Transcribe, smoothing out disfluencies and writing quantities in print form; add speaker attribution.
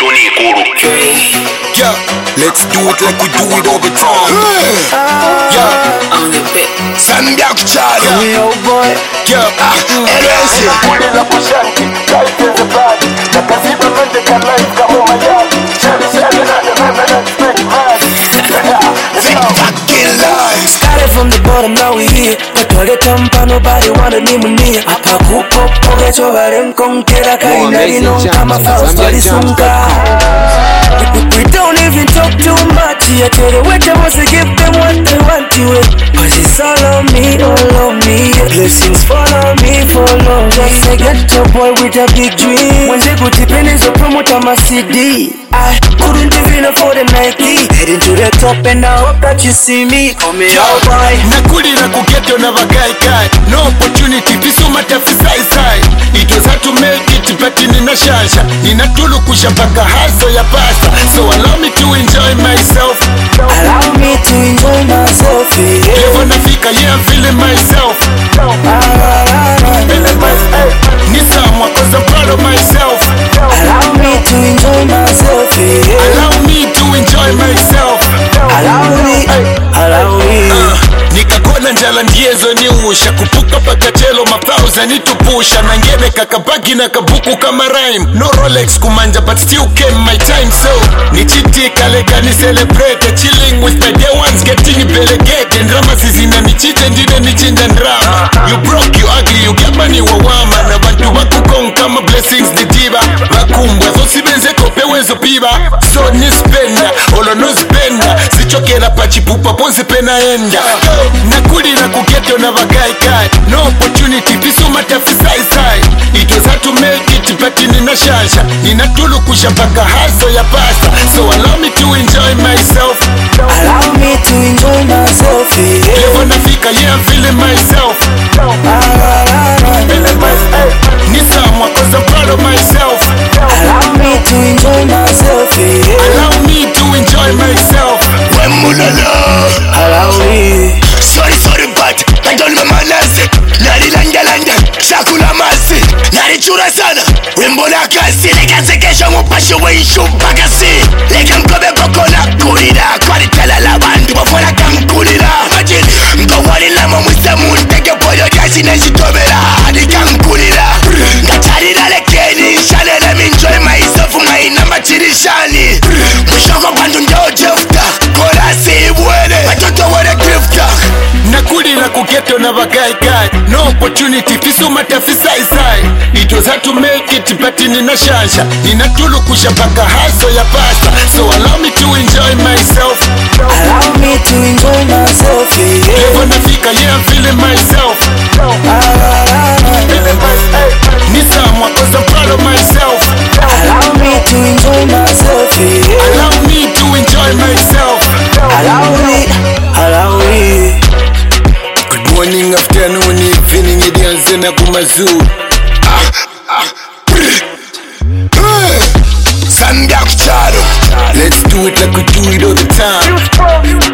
Speaker 1: Yeah, let's do it like we do it all the time. Yeah,
Speaker 2: on the bit.
Speaker 1: Sambia kuchara.
Speaker 2: Yo boy.
Speaker 1: Yeah, LSC.
Speaker 3: Kulila kushanti, life is a body. Nakaziba mende ka life kama mayani. Shali na the meme let's make
Speaker 2: Started from the bottom, now we here. Katwale tampa, nobody wanted me munia. Apa kupo, poge chobare mkonkera. Kainari non kama faust wali sunga. We don't even talk too much. I tell the waiter must give them what they want to it. Cause it's all on me, all on me. Blessings follow me, follow me. Just a ghetto boy with a big dream. When they go deep in is a promoter my CD. I couldn't even afford a Nike. Heading to the top and I hope that you see me. Come here, boy.
Speaker 1: Nakulira kugeto na bagaikai. No opportunity, pisuma tafisai. It was hard to make it, but nina shasha. Nina tulu kushabaka haso ya pasta. So allow me to enjoy myself.
Speaker 2: Allow me to enjoy myself, yeah.
Speaker 1: Levo nafika, yeah, I'm feeling myself.
Speaker 3: feeling myself.
Speaker 1: Nisamwa, cause I'm proud of myself.
Speaker 2: Allow me to enjoy myself, yeah.
Speaker 1: Allow me to enjoy myself.
Speaker 2: Allow me.
Speaker 1: Nikakona njala ndiezo niusha. Kupuka pakachelo mapauza nitupusha. Nangene kakabagi na kabuku kama rhyme. No Rolex kumanja but still came my time. So nichitika lega ni celebrate. Chilling with my dear ones getting belegate. Ndrama sizina nichite ndine nichinja ndrama. You broke, you ugly, you get money wawama. Na bantu wakukong kama blessings ni diva. Wakumbwa zosi benze kopewezo piba. So nispenda, olo nozbenda. Sichokera pachipupa ponzi pena enda. Nakulira kugeto na bagaikai. No opportunity, pisuma tafisai. It was hard to make it, but nina shasha. Nina tulu kushabaka haso ya pasta. So allow me to enjoy myself.
Speaker 2: Allow me to enjoy myself, yeah.
Speaker 1: Levo nafika, yeah, I'm feeling myself.
Speaker 3: Feeling myself.
Speaker 1: Nisamwa, cause I'm proud of myself.
Speaker 2: Allow me to enjoy myself, yeah.
Speaker 1: Allow me to enjoy myself.
Speaker 2: Allow me.
Speaker 1: Sorry but I don't know manasi. Nari landa shakula masi. Nari chura sana wimbo na kasi. Leka sekesha mupasho weishu bagasi. Leka mkobe boko na kulira. Kwari tala la bandu wafona kankulira. Imagine mkawari lama mwisa muntege boyo jasi na jitobera. Hadi kankulira Ngatarira lekeni shane let me enjoy myself. Maina machirishani Mwishoko bandu njao jefta Korasi ibwene Watoto wene grifta Nakulira kugeto na bagaikai. No opportunity, pisuma tafisai. It was hard to make it, but nina shasha. Nina tulu kushabaka haso ya pasta. So allow me to enjoy myself.
Speaker 2: Allow me to enjoy myself, yeah.
Speaker 1: Levo nafika, yeah, I'm feeling myself.
Speaker 3: Feeling myself.
Speaker 1: Nisamwa, cause I'm proud of myself.
Speaker 2: Allow me to enjoy myself, yeah.
Speaker 1: Allow me to enjoy myself.
Speaker 2: Allow me.
Speaker 1: Good morning, afternoon, evening, idianze na kumazuru. Sambia kucharo. Let's do it like we do it all the time.